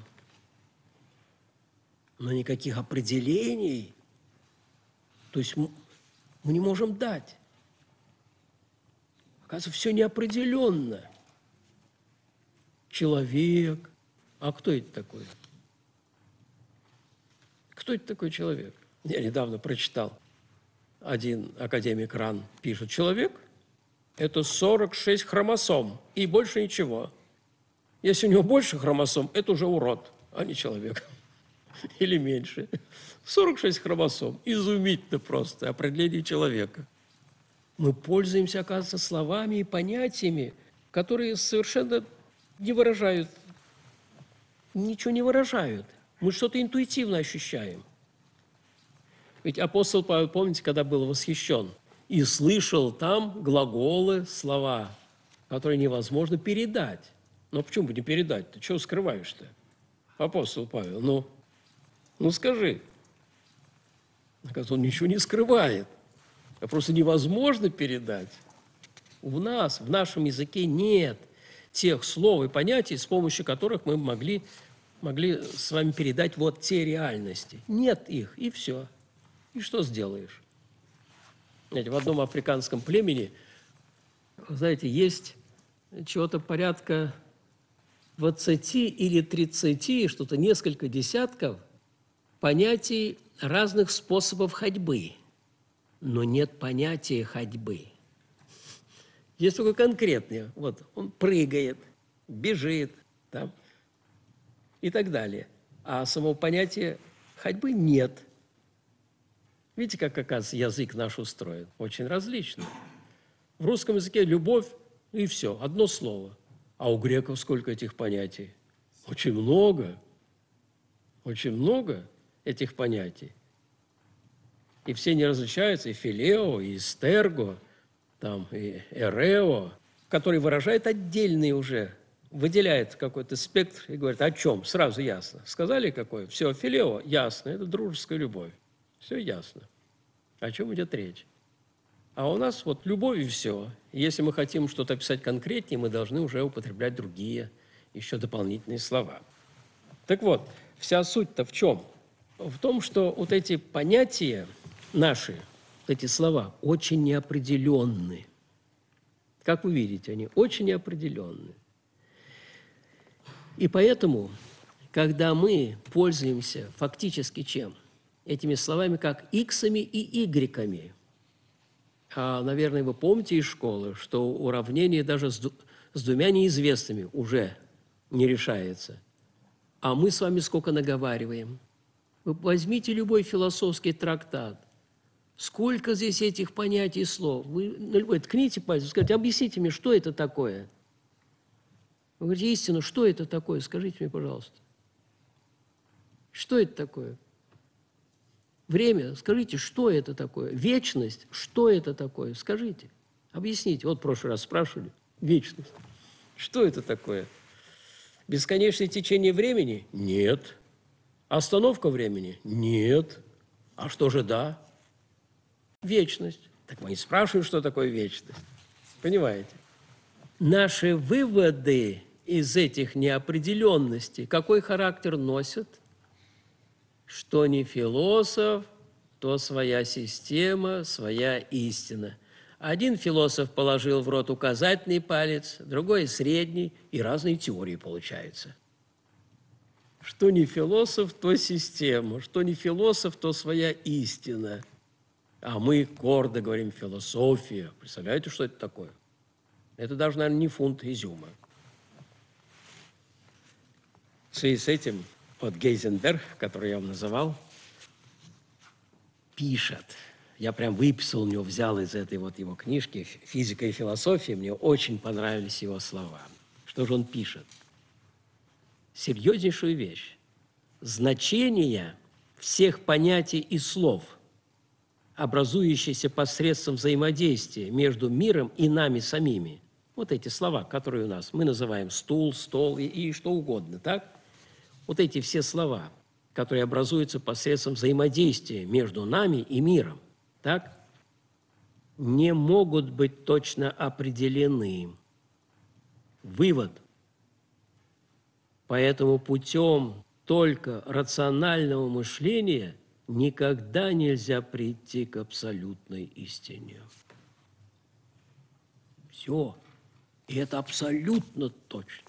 но никаких определений, то есть мы не можем дать. Оказывается, все неопределенно. Человек. А кто это такой? Кто это такой человек? Я недавно прочитал, один академик РАН пишет, человек – это сорок шесть хромосом и больше ничего. Если у него больше хромосом, это уже урод, а не человек. Или меньше. сорок шесть хромосом. Изумительно просто определение человека. Мы пользуемся, оказывается, словами и понятиями, которые совершенно не выражают, ничего не выражают. Мы что-то интуитивно ощущаем. Ведь апостол Павел, помните, когда был восхищен, и слышал там глаголы, слова, которые невозможно передать. Но почему бы не передать? Ты чего скрываешь-то, апостол Павел? Ну, ну скажи. Оказывается, он ничего не скрывает. А просто невозможно передать. У нас, в нашем языке нет тех слов и понятий, с помощью которых мы могли, могли с вами передать вот те реальности. Нет их, и все. И что сделаешь? Знаете, в одном африканском племени, знаете, есть чего-то порядка двадцати или тридцати, что-то несколько десятков понятий разных способов ходьбы, но нет понятия ходьбы. Есть только конкретные. Вот он прыгает, бежит там, и так далее. А самого понятия ходьбы нет. Видите, как, оказывается, язык наш устроен? Очень различно. В русском языке любовь и все, одно слово. А у греков сколько этих понятий? Очень много. Очень много этих понятий. И все не различаются, и филео, и стерго, там, и эрео, который выражает отдельный уже, выделяет какой-то спектр и говорит, о чем? Сразу ясно. Сказали какое? Все, филео, ясно, это дружеская любовь. Все ясно. О чем идет речь? А у нас вот любовь и все. Если мы хотим что-то описать конкретнее, мы должны уже употреблять другие, еще дополнительные слова. Так вот, вся суть-то в чем? В том, что вот эти понятия наши, вот эти слова, очень неопределенны. Как вы видите, они очень неопределенны. И поэтому, когда мы пользуемся фактически чем? Этими словами, как иксами и игреками. А, наверное, вы помните из школы, что уравнение даже с, с двумя неизвестными уже не решается. А мы с вами сколько наговариваем? Вы возьмите любой философский трактат. Сколько здесь этих понятий и слов? Вы на любой ткните пальцем, скажите, объясните мне, что это такое? Вы говорите, истину, что это такое? Скажите мне, пожалуйста. Что это такое? Время, скажите, что это такое? Вечность, что это такое? Скажите, объясните. Вот в прошлый раз спрашивали. Вечность. Что это такое? Бесконечное течение времени? Нет. Остановка времени? Нет. А что же да? Вечность. Так мы не спрашиваем, что такое вечность. Понимаете? Наши выводы из этих неопределенностей какой характер носят? Что не философ, то своя система, своя истина. Один философ положил в рот указательный палец, другой – средний, и разные теории получаются. Что не философ, то система, что не философ, то своя истина. А мы гордо говорим философия. Представляете, что это такое? Это даже, наверное, не фунт изюма. В связи с этим вот Гейзенберг, который я вам называл, пишет. Я прям выписал у него, взял из этой вот его книжки «Физика и философия». Мне очень понравились его слова. Что же он пишет? Серьезнейшую вещь. Значение всех понятий и слов, образующиеся посредством взаимодействия между миром и нами самими. Вот эти слова, которые у нас мы называем стул, стол и, и что угодно, так? Вот эти все слова, которые образуются посредством взаимодействия между нами и миром, так? Не могут быть точно определены. Вывод. Поэтому путем только рационального мышления никогда нельзя прийти к абсолютной истине. Все. И это абсолютно точно.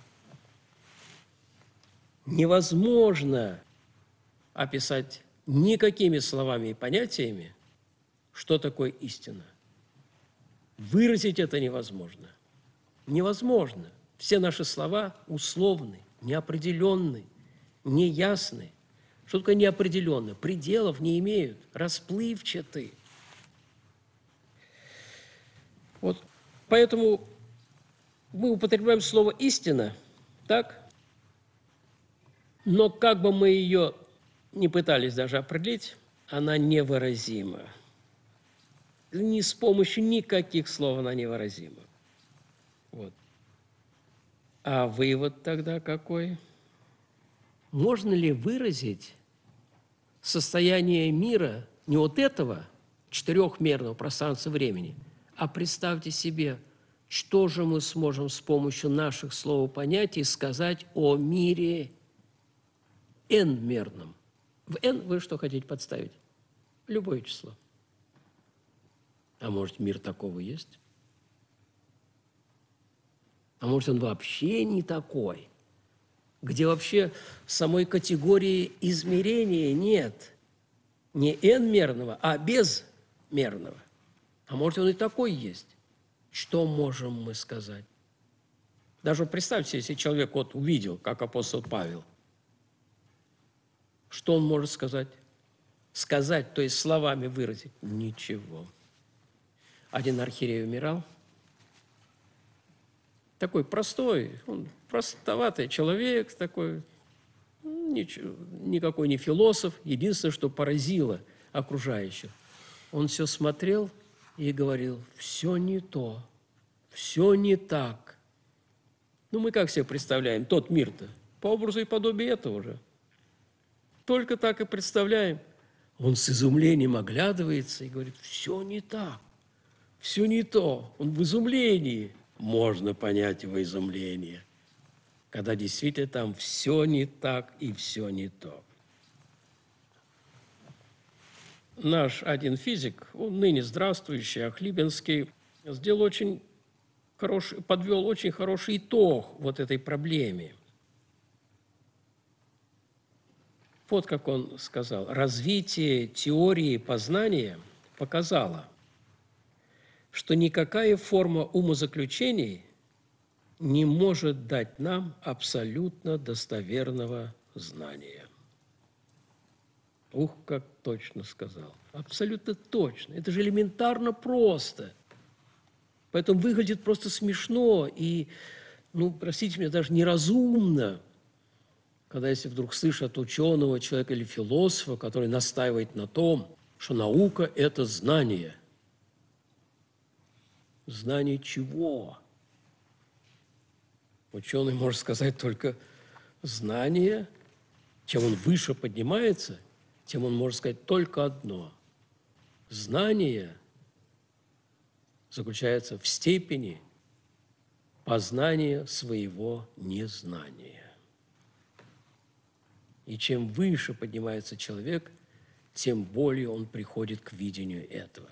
Невозможно описать никакими словами и понятиями, что такое истина. Выразить это невозможно. Невозможно. Все наши слова условны, неопределенны, неясны. Что такое неопределенно? Пределов не имеют, расплывчаты. Вот поэтому мы употребляем слово «истина», так? Но как бы мы ее не пытались даже определить, она невыразима. Ни с помощью никаких слов она невыразима. Вот. А вывод тогда какой? Можно ли выразить состояние мира не вот этого четырехмерного пространства времени, а представьте себе, что же мы сможем с помощью наших слов и понятий сказать о мире n-мерном. В n вы что хотите подставить? Любое число. А может, мир такого есть? А может, он вообще не такой? Где вообще самой категории измерения нет. Не n-мерного, а безмерного. А может, он и такой есть. Что можем мы сказать? Даже представьте, если человек вот увидел, как апостол Павел, что он может сказать? Сказать, то есть словами выразить? Ничего. Один архиерей умирал. Такой простой, он простоватый человек, такой, ничего, никакой не философ. Единственное, что поразило окружающих, он все смотрел и говорил, все не то, все не так. Ну, мы как себе представляем тот мир-то? По образу и подобию этого же. Только так и представляем. Он с изумлением оглядывается и говорит, все не так, все не то. Он в изумлении. Можно понять его изумление, когда действительно там все не так и все не то. Наш один физик, он ныне здравствующий, Ахлибинский, сделал очень хороший, подвел очень хороший итог вот этой проблеме. Вот как он сказал: развитие теории познания показало, что никакая форма умозаключений не может дать нам абсолютно достоверного знания. Ух, как точно сказал. Абсолютно точно. Это же элементарно просто. Поэтому выглядит просто смешно и, ну, простите меня, даже неразумно, когда если вдруг слышат ученого человека или философа, который настаивает на том, что наука – это знание. Знание чего? Ученый может сказать только знание. Чем он выше поднимается, тем он может сказать только одно. Знание заключается в степени познания своего незнания. И чем выше поднимается человек, тем более он приходит к видению этого.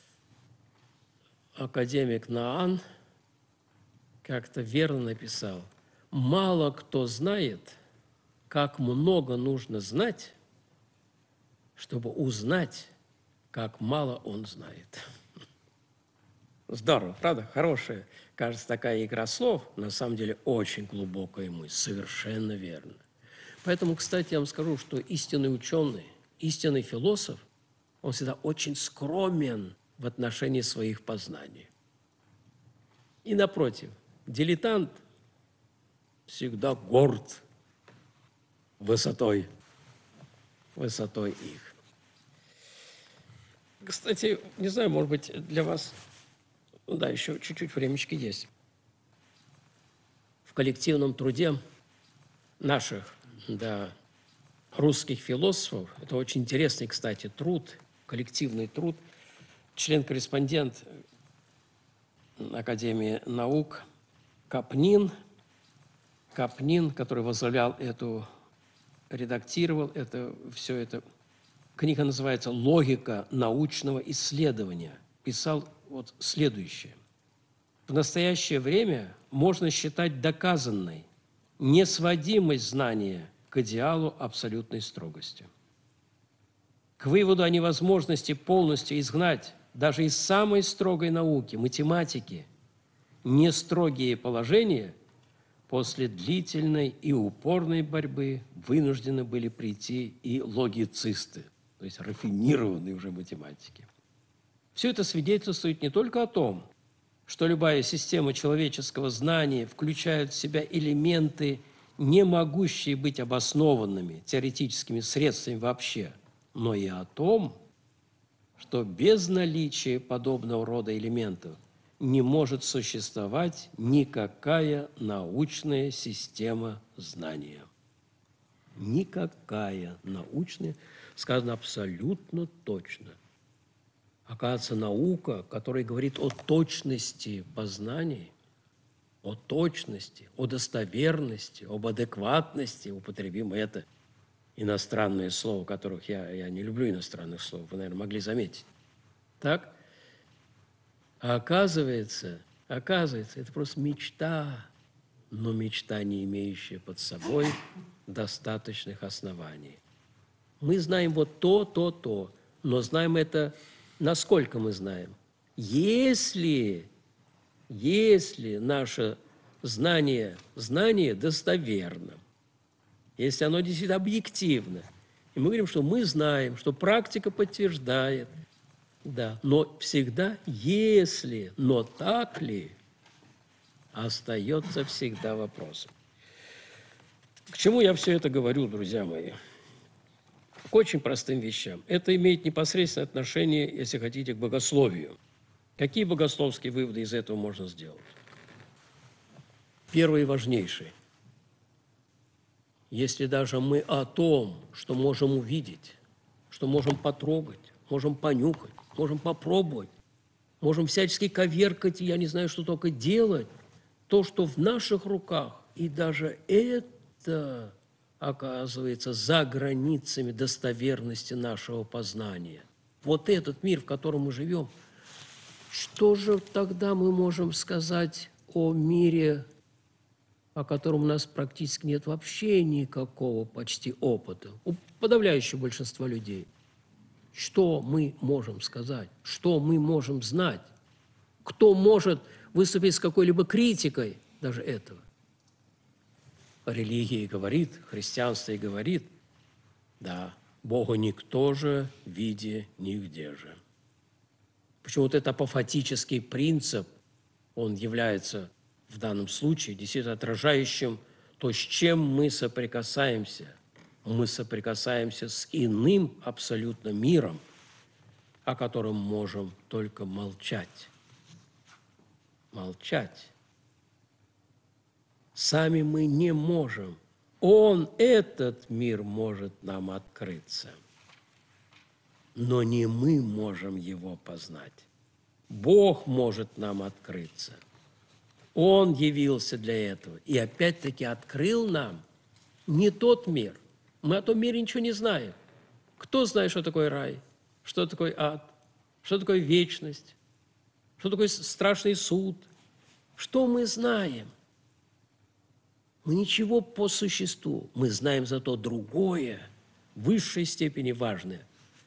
Академик Наан как-то верно написал: «Мало кто знает, как много нужно знать, чтобы узнать, как мало он знает». Здорово, правда? Хорошая, кажется, такая игра слов, на самом деле очень глубокая мысль, совершенно верно. Поэтому, кстати, я вам скажу, что истинный ученый, истинный философ, он всегда очень скромен в отношении своих познаний. И напротив, дилетант всегда горд высотой, высотой их. Кстати, не знаю, может быть, для вас, да, еще чуть-чуть времечки есть. В коллективном труде наших, да, русских философов, это очень интересный, кстати, труд, коллективный труд, член-корреспондент Академии наук Капнин, Капнин, который возглавлял эту, редактировал это, все это. Книга называется «Логика научного исследования». Писал вот следующее. В настоящее время можно считать доказанной несводимость знания к идеалу абсолютной строгости. К выводу о невозможности полностью изгнать даже из самой строгой науки, математики, нестрогие положения после длительной и упорной борьбы вынуждены были прийти и логицисты, то есть рафинированные уже математики. Все это свидетельствует не только о том, что любая система человеческого знания включает в себя элементы не могущие быть обоснованными теоретическими средствами вообще, но и о том, что без наличия подобного рода элементов не может существовать никакая научная система знания. Никакая научная, сказано абсолютно точно. Оказывается, наука, которая говорит о точности познаний, о точности, о достоверности, об адекватности, употребим это иностранное слово, которых я, я не люблю иностранных слов, вы, наверное, могли заметить. Так? А оказывается, оказывается, это просто мечта, но мечта, не имеющая под собой достаточных оснований. Мы знаем вот то, то, то, но знаем это, насколько мы знаем. Если, если наше знание, знание достоверно, если оно действительно объективно, и мы говорим, что мы знаем, что практика подтверждает, да, но всегда если, но так ли, остается всегда вопросом. К чему я все это говорю, друзья мои? К очень простым вещам. Это имеет непосредственное отношение, если хотите, к богословию. Какие богословские выводы из этого можно сделать? Первый и важнейший. Если даже мы о том, что можем увидеть, что можем потрогать, можем понюхать, можем попробовать, можем всячески коверкать, я не знаю, что только делать, то, что в наших руках, и даже это оказывается за границами достоверности нашего познания. Вот этот мир, в котором мы живем, что же тогда мы можем сказать о мире, о котором у нас практически нет вообще никакого почти опыта, у подавляющего большинства людей? Что мы можем сказать? Что мы можем знать? Кто может выступить с какой-либо критикой даже этого? Религия и говорит, христианство и говорит, да, Бога никто же виде нигде же. Почему вот этот апофатический принцип, он является в данном случае действительно отражающим то, с чем мы соприкасаемся. Мы соприкасаемся с иным абсолютно миром, о котором можем только молчать. Молчать. Сами мы не можем. Он, этот мир, может нам открыться. Но не мы можем его познать. Бог может нам открыться. Он явился для этого. И опять-таки открыл нам не тот мир. Мы о том мире ничего не знаем. Кто знает, что такое рай? Что такое ад? Что такое вечность? Что такое страшный суд? Что мы знаем? Мы ничего по существу. Мы знаем зато другое, в высшей степени важное.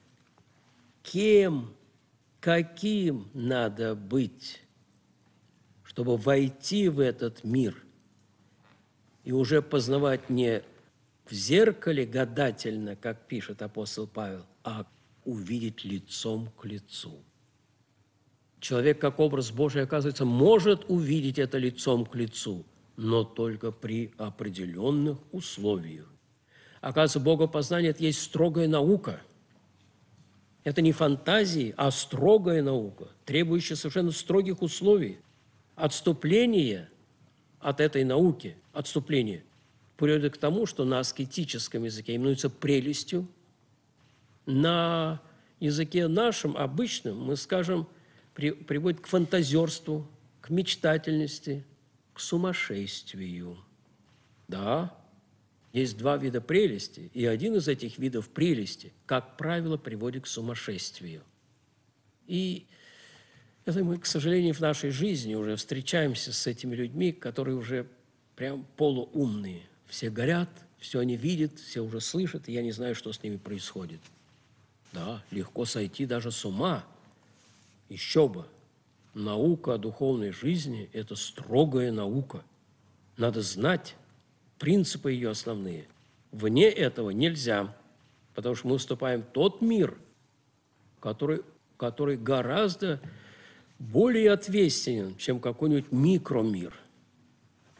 Кем, каким надо быть, чтобы войти в этот мир и уже познавать не в зеркале гадательно, как пишет апостол Павел, а увидеть лицом к лицу. Человек, как образ Божий, оказывается, может увидеть это лицом к лицу, но только при определенных условиях. Оказывается, богопознание – это есть строгая наука. Это не фантазии, а строгая наука, требующая совершенно строгих условий. Отступление от этой науки, отступление, приводит к тому, что на аскетическом языке именуется прелестью, на языке нашем, обычном, мы скажем, при, приводит к фантазерству, к мечтательности, к сумасшествию. Да, есть два вида прелести, и один из этих видов прелести, как правило, приводит к сумасшествию. И это мы, к сожалению, в нашей жизни уже встречаемся с этими людьми, которые уже прям полуумные. Все горят, все они видят, все уже слышат, и я не знаю, что с ними происходит. Да, легко сойти даже с ума. Еще бы. Наука о духовной жизни – это строгая наука. Надо знать принципы ее основные. Вне этого нельзя, потому что мы вступаем в тот мир, который, который гораздо более ответственен, чем какой-нибудь микромир.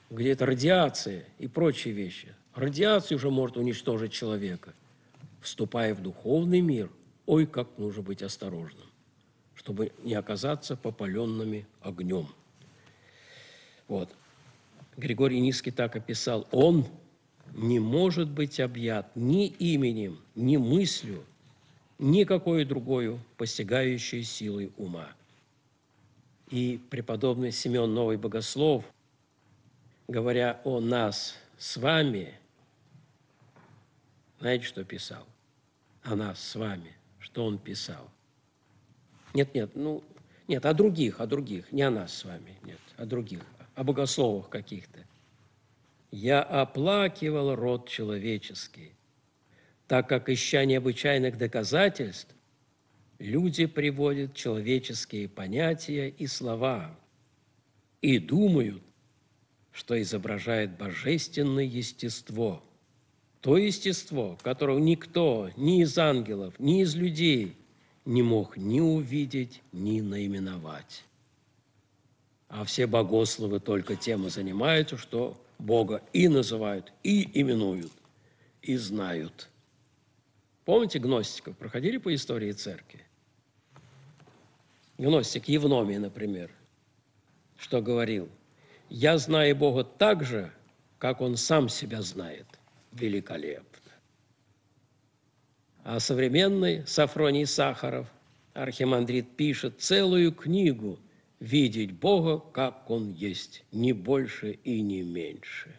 где это радиация и прочие вещи. Радиация уже может уничтожить человека. Вступая в духовный мир, ой, как нужно быть осторожным, чтобы не оказаться попаленными огнем. Вот. Григорий Низкий так описал: он не может быть объят ни именем, ни мыслью, ни какой другой постигающей силой ума. И преподобный Симеон Новый Богослов, говоря о нас с вами, знаете, что писал? О нас с вами. Что он писал? Нет, нет, ну, нет, о других, о других, не о нас с вами, нет, о других, о богословах каких-то. «Я оплакивал род человеческий, так как, ища необычайных доказательств, люди приводят человеческие понятия и слова и думают, что изображает божественное естество, то естество, которого никто ни из ангелов, ни из людей не мог ни увидеть, ни наименовать. А все богословы только тем и занимаются, что Бога и называют, и именуют, и знают». Помните гностиков? Проходили по истории церкви? Гностик Евномий, например, что говорил: «Я знаю Бога так же, как Он сам себя знает». Великолепно. А современный Сафроний Сахаров, архимандрит, пишет целую книгу «Видеть Бога, как Он есть, не больше и не меньше».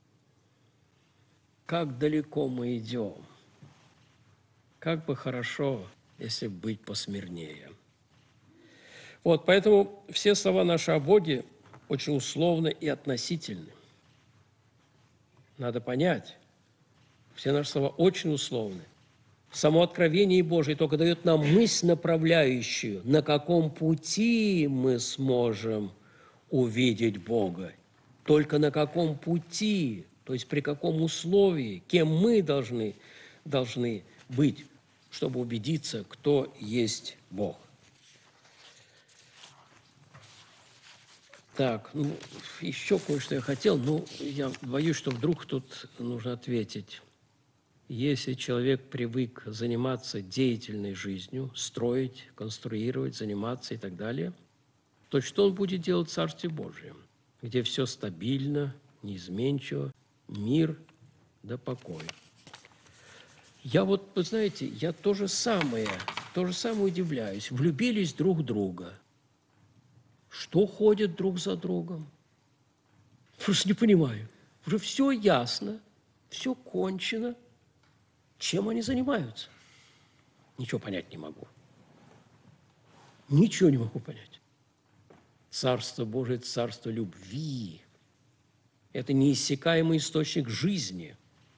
Как далеко мы идем. Как бы хорошо, если быть посмирнее. Вот, поэтому все слова наши о Боге очень условны и относительны. Надо понять, все наши слова очень условны. Само откровение Божие только дает нам мысль направляющую, на каком пути мы сможем увидеть Бога, только на каком пути, то есть при каком условии, кем мы должны, должны быть, чтобы убедиться, кто есть Бог. Так, ну, еще кое-что я хотел, но я боюсь, что вдруг тут нужно ответить. Если человек привык заниматься деятельной жизнью, строить, конструировать, заниматься и так далее, то что он будет делать в Царстве Божьем, где все стабильно, неизменчиво, мир да покой? Я вот, вы знаете, я то же самое, то же самое удивляюсь. Влюбились друг в друга. Что ходят друг за другом? Просто не понимаю. Уже все ясно, все кончено. Чем они занимаются? Ничего понять не могу. Ничего не могу понять. Царство Божие – это царство любви. Это неиссякаемый источник жизни,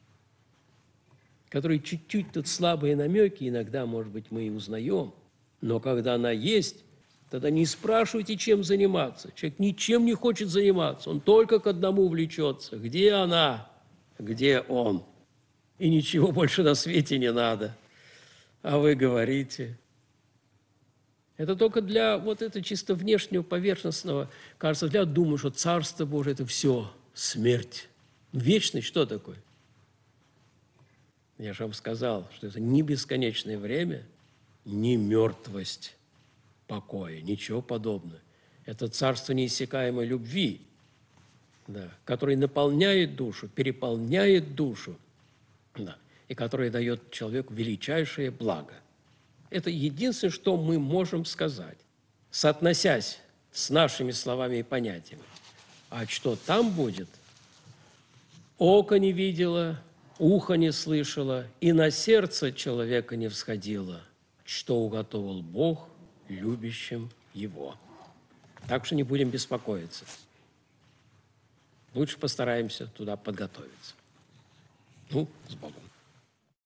который чуть-чуть тут слабые намеки, иногда, может быть, мы и узнаем, но когда она есть, тогда не спрашивайте, чем заниматься. Человек ничем не хочет заниматься, он только к одному влечется. Где она? Где он? И ничего больше на свете не надо. А вы говорите. Это только для вот этого чисто внешнего, поверхностного, кажется, для думаю, что Царство Божие – это все, смерть. Вечность что такое? Я же вам сказал, что это не бесконечное время, не мертвость покоя, ничего подобного. Это царство неиссякаемой любви, да, которое наполняет душу, переполняет душу, да, и которое дает человеку величайшее благо. Это единственное, что мы можем сказать, соотносясь с нашими словами и понятиями. А что там будет, око не видело, ухо не слышало, и на сердце человека не всходило, что уготовил Бог любящим Его. Так что не будем беспокоиться. Лучше постараемся туда подготовиться. Ну, с Богом.